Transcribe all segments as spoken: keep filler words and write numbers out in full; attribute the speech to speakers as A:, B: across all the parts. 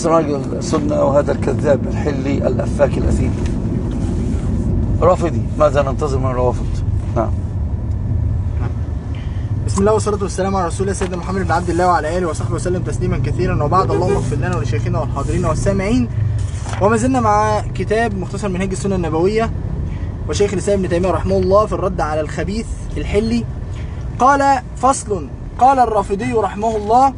A: راجل السنة وهذا الكذاب الحلي الأفاك الأثيم رافضي. ماذا ننتظر من الروافض؟ نعم.
B: بسم الله والصلاة والسلام على رسول الله سيدنا محمد بن عبد الله وعلى آله وصحبه وسلم تسليما كثيرا، وبعد. اللهم اغفر لنا ولشيخنا والحاضرين والسامعين. وما زلنا مع كتاب مختصر منهج السنة النبوية وشيخ الإسلام ابن تيمية رحمه الله في الرد على الخبيث الحلي. قال: فصل. قال الرافضي رحمه الله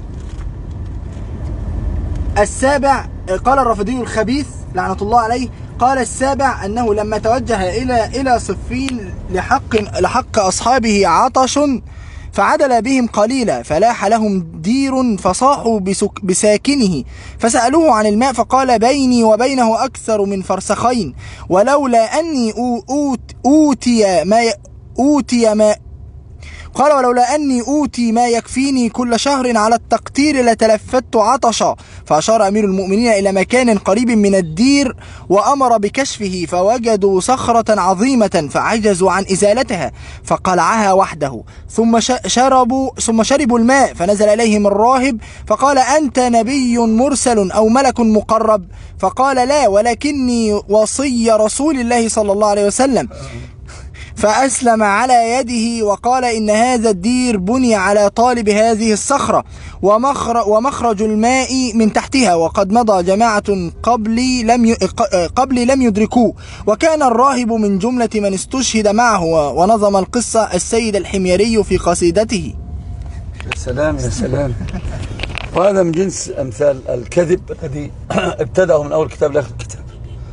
B: السابع، قال الرافضي الخبيث لعنة الله عليه، قال السابع أنه لما توجه إلى إلى صفين لحق لحق أصحابه عطش فعدل بهم قليلا فلاح لهم دير فصاحوا بساكنه فسألوه عن الماء فقال: بيني وبينه أكثر من فرسخين، ولولا أني أوت أوتي ما أوتي ما قال ولولا أني أوتي ما يكفيني كل شهر على التقتير لتلفت عطشا. فأشار أمير المؤمنين إلى مكان قريب من الدير وأمر بكشفه فوجدوا صخرة عظيمة فعجزوا عن إزالتها فقلعها وحده، ثم شربوا ثم شربوا الماء فنزل إليهم الراهب فقال: أنت نبي مرسل أو ملك مقرب؟ فقال: لا، ولكني وصي رسول الله صلى الله عليه وسلم. فأسلم على يده وقال: إن هذا الدير بني على طالب هذه الصخرة ومخرج الماء من تحتها، وقد مضى جماعة قبلي لم قبلي لم يدركوه، وكان الراهب من جملة من استشهد معه. ونظم القصة السيد الحميري في قصيدته.
A: يا سلام يا سلام. وهذا من جنس أمثال الكذب الذي ابتدأه من أول كتاب لآخر الكتاب.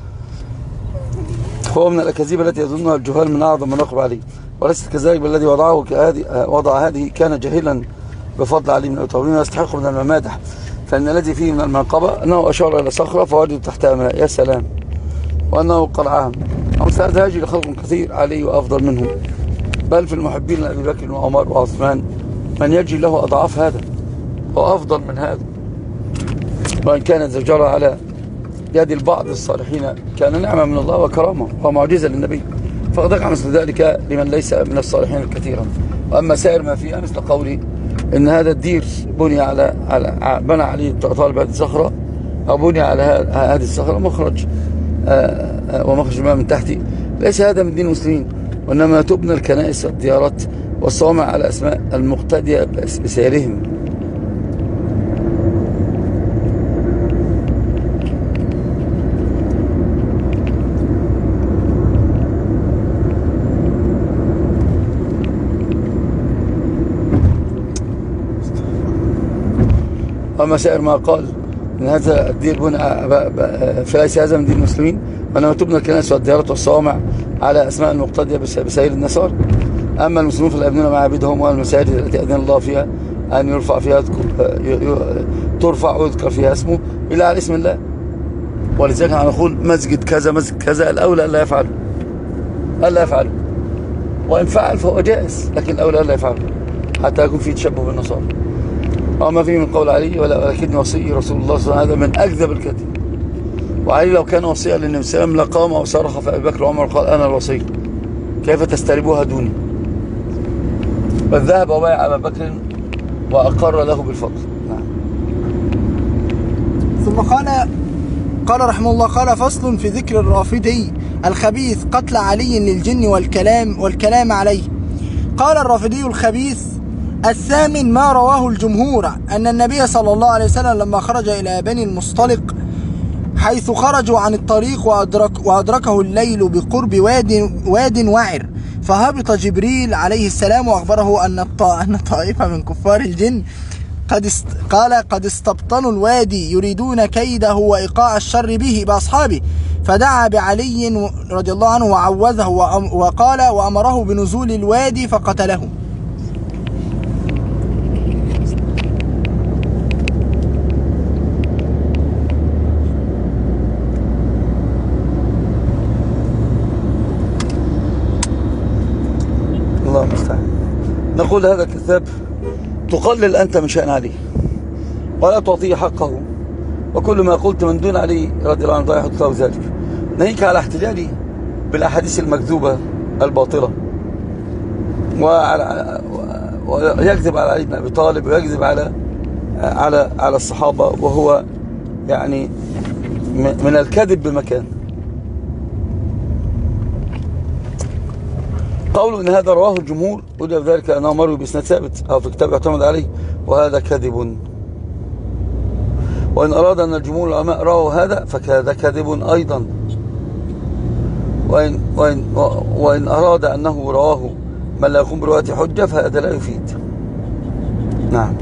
A: هو من الأكاذيب التي يظنها الجهال من أعظم مناقب عليه، وليس كذلك الذي وضعه وضع هذه كان جاهلا بفضل علي من الأطاولين ويستحق من الممادح، فإن الذي فيه من المنقبة أنه أشار إلى صخرة فوجد تحتها ماء. يا سلام. وأنه قلعها. أمثال هذه لخلق كثير علي وأفضل منهم، بل في المحبين لأبي بكر وعمر وعثمان من يجي له أضعاف هذا وأفضل من هذا، وإن كانت زجرة على يد البعض الصالحين كان نعمة من الله وكرامة ومعجزة للنبي، فقد يقع مثل ذلك لمن ليس من الصالحين الكثيرا. وأما سائر ما فيها مثل قولي إن هذا الدير بني على, على بنى عليه طالب هذه الصخرة أو بني على هذه الصخرة مخرج ومخرج الماء من تحتي، ليس هذا من دين المسلمين، وإنما تبنى الكنائس والديارات والصوامع على أسماء المقتدية بسيرهم. وما سائر ما قال إن هذا الدير بنى فليس هذا من دين المسلمين، وإنما تبنى الكنائس والديارات والصوامع على أسماء المقتدية بسائر النصارى. أما المسلمون فلا يبنون معابدهم والمساجد التي أذن الله فيها أن يرفع فيها ترفع ويذكر فيها اسمه إلا على اسم الله. ولذلك نقول مسجد كذا مسجد كذا، الأولى ألا يفعله ألا يفعله وإن فعل فهو جائز، لكن الأولى ألا يفعله حتى يكون فيه تشبه بالنصارى. وما فيه من قول علي ولكني وصي رسول الله صلى الله عليه وسلم، هذا من أكذب الكذب. وعلي لو كان وصيا للنبي صلى الله عليه وسلم لقام وصرخ في أبي بكر وعمر قال: أنا الوصي، كيف تستربوها دوني؟ بل ذهب وبايع أبا بكر وأقر له بالفضل. نعم.
B: ثم قال قال رحمه الله: قال: فصل في ذكر الرافضي الخبيث قتل علي للجن والكلام والكلام عليه. قال الرافضي الخبيث الثامن ما رواه الجمهور أن النبي صلى الله عليه وسلم لما خرج إلى بني المصطلق حيث خرجوا عن الطريق وأدرك وأدركه الليل بقرب واد واد وعر، فهبط جبريل عليه السلام وأخبره أن أن طائفة من كفار الجن قد است قال قد استبطنوا الوادي يريدون كيده وإيقاع الشر به بأصحابه، فدعا بعلي رضي الله عنه وعوذه وقال وأمره بنزول الوادي فقتله.
A: الله المستعان. نقول هذا الكذاب تقلل أنت من شأن علي ولا تعطيه حقه، وكل ما قلت من دون علي رضي الله عنه لا يحط له ذلك، ناهيك على احتجاجي بالأحاديث المكذوبة الباطلة، ويكذب على علي بن أبي طالب ويكذب على على على الصحابة، وهو يعني من الكذب بمكان. قولوا إن هذا رواه الجمهور ودل ذلك أنه مروي بإسناد ثابت أو في كتاب يعتمد عليه، وهذا كذب. وإن أراد أن الجمهور العلماء رواه هذا فهذا كذب أيضا. وإن, وإن, وإن أراد أنه رواه من لا يقوم برواية حجة فهذا لا يفيد. نعم.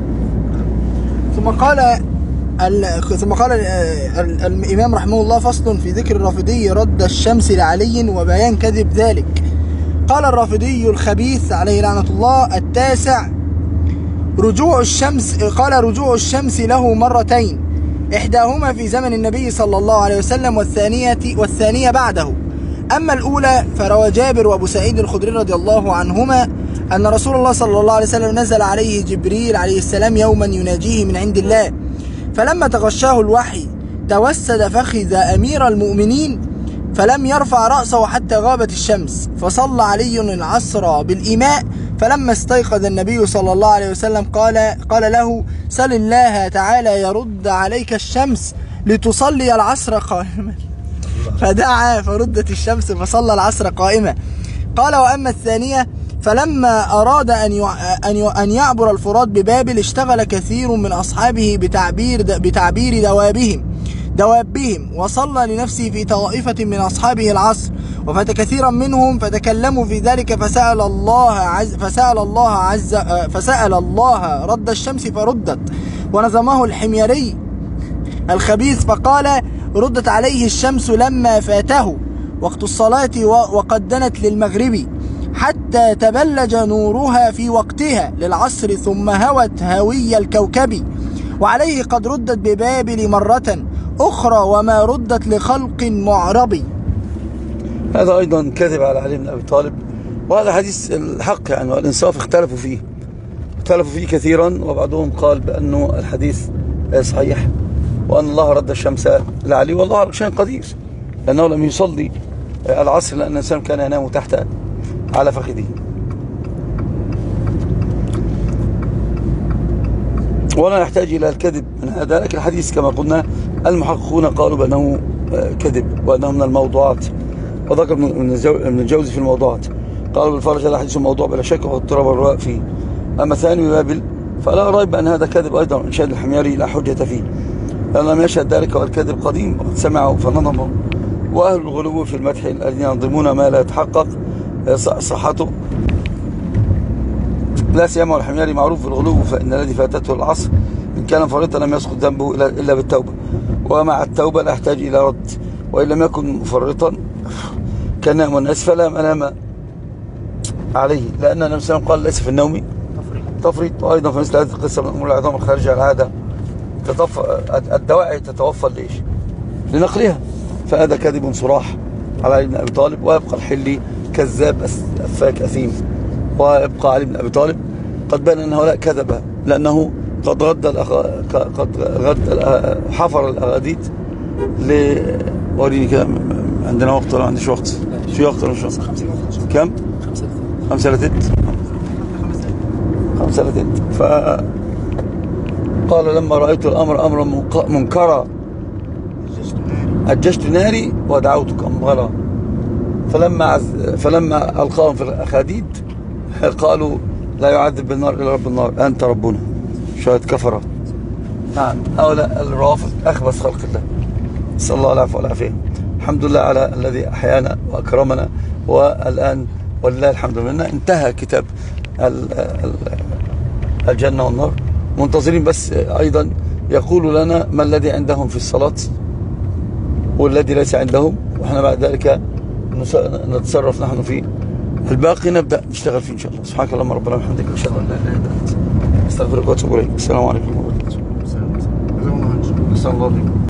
B: ثم قال ثم قال الإمام رحمه الله: فصل في ذكر الرافضي رد الشمس لعلي وبيان كذب ذلك. قال الرافضي الخبيث عليه لعنة الله: التاسع رجوع الشمس قال رجوع الشمس له مرتين، إحداهما في زمن النبي صلى الله عليه وسلم والثانية والثانية بعده. أما الأولى فروى جابر وأبو سعيد الخدري رضي الله عنهما أن رسول الله صلى الله عليه وسلم نزل عليه جبريل عليه السلام يوما يناجيه من عند الله، فلما تغشاه الوحي توسد فخذ أمير المؤمنين فلم يرفع رأسه حتى غابت الشمس، فصلى علي العصر بالإيماء، فلما استيقظ النبي صلى الله عليه وسلم قال قال له: سل الله تعالى يرد عليك الشمس لتصلي العصر قائما، فدعا فردت الشمس فصلى العصر قائمة. قال: وأما الثانية فلما أراد أن أن يعبر الفرات ببابل اشتغل كثير من أصحابه بتعبير بتعبير دوابهم دوابهم وصلى لنفسه في طائفة من أصحابه العصر، وفات كثيرا منهم فتكلموا في ذلك، فسأل الله عز فسأل الله عز فسأل الله رد الشمس فردت. ونظمه الحميري الخبيث فقال: ردت عليه الشمس لما فاته وقت الصلاة وقد دنت للمغرب، حتى تبلج نورها في وقتها للعصر، ثم هوت هوي الكوكب. وعليه قد ردت ببابل مرة أخرى وما ردت لخلق معربي.
A: هذا أيضا كذب على علي بن أبي طالب، وهذا حديث الحق يعني والإنصاف اختلفوا فيه اختلفوا فيه كثيرا، وبعضهم قال بأنه الحديث صحيح وأن الله رد الشمس لعلي، والله على شيء قدير، لأنه لم يصلي العصر لأن الإنسان كان ينام تحت على فخذه. ولا نحتاج إلى الكذب من هذا، لكن الحديث كما قلنا المحققون قالوا بأنه كذب وأنه من الموضوعات، وذكر ابن الجوزي في الموضوعات قالوا بالفرج هذا حديث موضوع بلا شك واضطراب الرواء فيه. أما ثاني بابل فلا ريب أن هذا كذب أيضا، إن شهد الحميري لا حجة فيه، لأن لم يشهد ذلك والكذب قديم وقد سمعوا فنظموا. وأهل الغلو في المدح الذين ينظمون ما لا يتحقق صحته، لا سيما والحميري معروف بالغلو، فإن الذي فاتته العصر إن كان فرطا لم يسقط ذنبه إلا بالتوبة، ومع التوبة لا يحتاج إلى رد، وإن لم يكن مفرطا كان نام الناس فلا ملام عليه، لأن النبي صلى الله عليه وسلم قال: ليس في النوم تفريط. وأيضا في مثل هذه القصة من أمور العظام الخارجة على العادة الدواعي تتوفى ليش لنقلها، فهذا كذب صراح على علي بن أبي طالب. ويبقى الحلي كذاب أفاك أثيم، ويبقى علي بن أبي طالب قد بان أنه لا كذب، لأنه قد غد الأخ... قد غد الأ... حفر الأغاديد ل وريني كده، عندنا وقت ولا عنديش وقت؟ في وقت ولا مش وقت؟ كم؟ خمسة لتت خمسة لتت فقال: لما رأيت الأمر أمرا منكرا أججت ناري ودعوتك أمغرا، فلما عز... فلما ألقاهم في الأخاديد قالوا: لا يعذب بالنار إلا رب النار أنت ربنا. شوية كفرة. نعم، هؤلاء الروافض أخبث خلق الله، نسأل الله العفو والعافية. الحمد لله على الذي أحيانا وأكرمنا، والآن ولله الحمد لله انتهى كتاب الجنة والنار، منتظرين بس أيضا يقولوا لنا ما الذي عندهم في الصلاة والذي ليس عندهم، وإحنا بعد ذلك نتصرف نحن فيه. الباقي نبدأ نشتغل فيه إن شاء الله. سبحانك اللهم ربنا وبحمدك أشهد أن لا إله إلا أنت أستغفرك وأتوب إليك. السلام عليكم ورحمة الله وبركاته.